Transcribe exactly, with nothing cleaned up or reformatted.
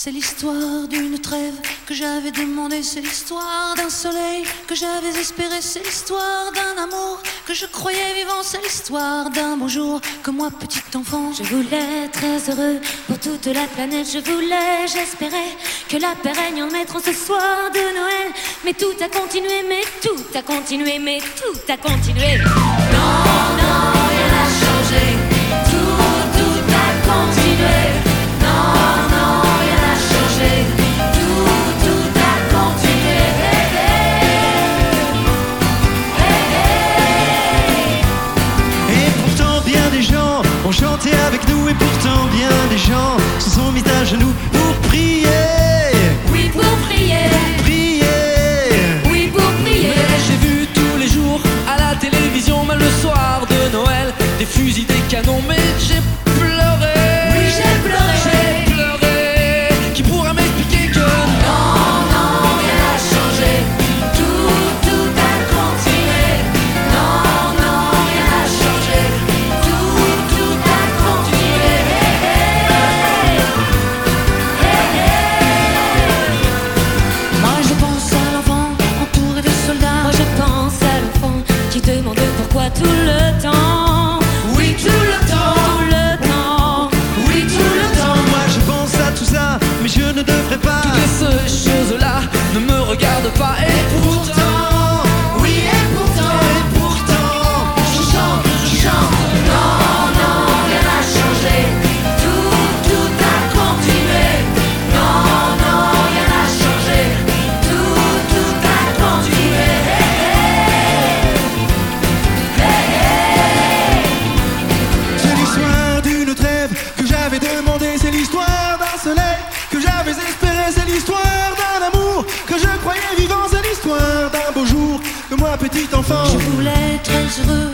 C'est l'histoire d'une trêve que j'avais demandé, c'est l'histoire d'un soleil que j'avais espéré, c'est l'histoire d'un amour que je croyais vivant, c'est l'histoire d'un beau jour que moi, petit enfant, je voulais être très heureux pour toute la planète. Je voulais, j'espérais que la paix règne en maître ce soir de Noël. Mais tout a continué, mais tout a continué, mais tout a continué. Non, non, rien n'a changé. Tout, tout a continué. Non, non, rien n'a changé. Tout, tout a continué. Hey, hey. Hey, hey. Et pourtant bien des gens ont chanté avec nous. Et pourtant bien des gens se sont mis à genoux pour prier. Oui, pour prier. Prier. Oui, pour prier. J'ai vu tous les jours à la télévision, même le soir de Noël, des fusils, des canons, mais j'ai pleuré. Oui, j'ai pleuré. J'ai pleuré. Qui pourra m'expliquer que non, non, rien n'a changé. Tout, tout a continué. Non, non, rien n'a changé. Tout, tout a continué. Hey, hey. Hey, hey. moi je pense à l'enfant entouré de soldats. Moi je pense à l'enfant qui demande pourquoi tout le temps. oui, tout le temps, Tout le temps. oui, tout le temps. Moi je pense à tout ça, mais je ne devrais pas. Toutes ces choses-là ne me regardent pas. Et pourtant, Oui, et pourtant, Et pourtant, je chante, je chante. Non, non, rien n'a changé. Tout, tout a continué. Non, non, rien n'a changé. Tout, tout a continué. Hey, hey. c'est l'histoire d'une trêve que j'avais demandé. C'est l'histoire d'un soleil que j'avais espéré. C'est l'histoire d'un amour que je croyais vivant. C'est l'histoire d'un beau jour que moi, petit enfant, Je voulais être très heureux